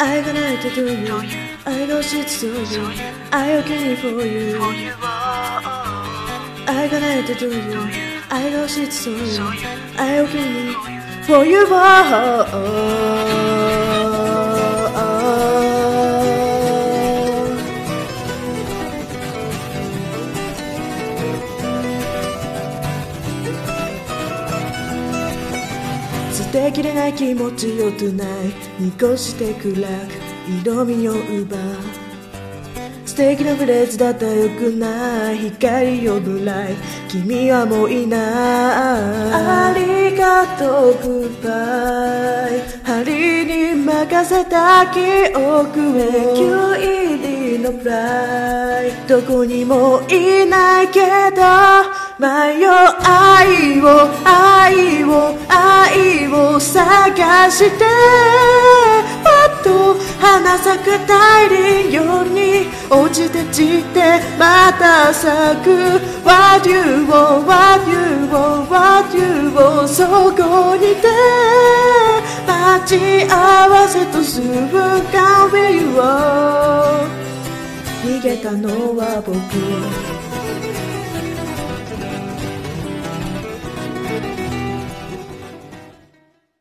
愛がないとどういう愛が欲しいとそういう愛を君に for you 愛がないとどういう愛が欲しいとそういう愛を君に for you 捨てきれない気持ちを tonight 濁して暗く色味を奪う素敵なフレーズだったらよくない光をブライ君はもういないありがとうグッバイ針に任せた記憶へ急入りのプライどこにもいないけど迷う愛を探してもっと花咲く大輪ように落ちて散ってまた咲く What you want, what you want, what you want そこにて待ち合わせとする間 Where you are 逃げたのは僕